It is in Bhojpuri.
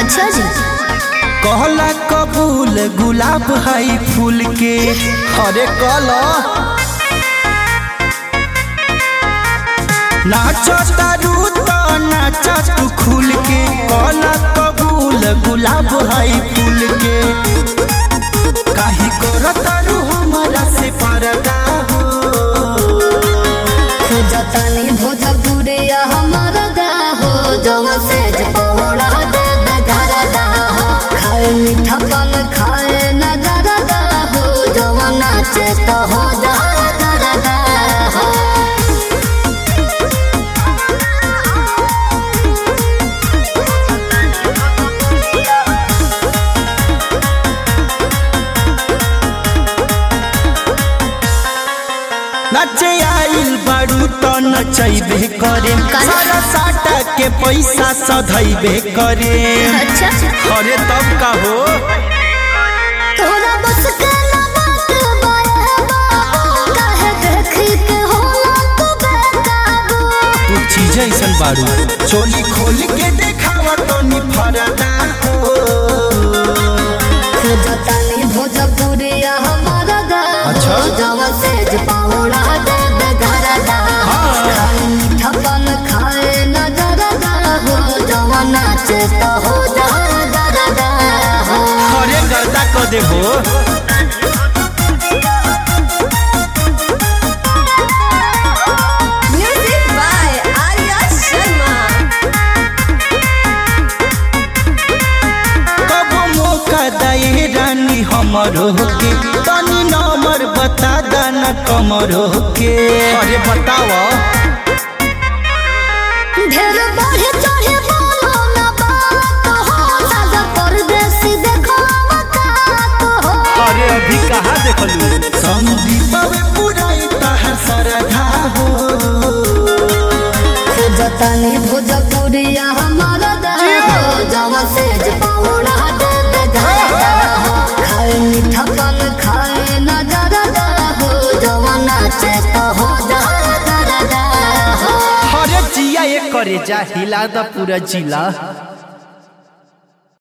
अच्छा जी। कहला कबूल गुलाब है फूल के हरे कला नाचा तारू तो नाचा तू खुल के कहला कबूल गुलाब है फूल के काहे करतारू हमारा से पर्दा हो खोजतानी भोजपुरिया हमारा दा हो जवा से पौड़ा दे घरा दा हो खाए मीठा पान खाए न डरा दा हो जवा नाचे तो हो जा डरा दा हो। नचे आइल बारू तो नचैबे करे सारा साटा के पैसा सधैबे करे। अच्छा अरे तब का हो तोरा बस के ना बात बाए बाबू काहे देखी के होला तू बेकाबू। तू चीज ऐसन बारू चोली खोल के देखावा तो नि फरदा हो खोजतानी भोजपुरिया हमारा दा अच्छा। जवा से पौड़ा दे घरा दा खाए मीठा पान खाए न डरा दा हो जवा नाचे तो हो जा डरा दा हो। अरे गर्दा क दे हो म्यूजिक बाय आर्या शर्मा। कब मौका दे रानी हमरो के तनी नंबर बता दाना कमरो के। अरे बतावा ढेर बढ़े चढ़े बोलो ना बात हो सादा परदेसी देखो मकात हो। अरे अभी कहाँ देखलू संदीप पुराई तहर सरधा हो खोजतानी भोजपुरिया हमारा दा हो जवा से पौड़ा दे घरा दा हो खाए मीठा पान खाए न डरा दा हो जवा नाचे तो हो जा डरा दा हो। अरे जिया ये करे जा हिला द पूरा जिला।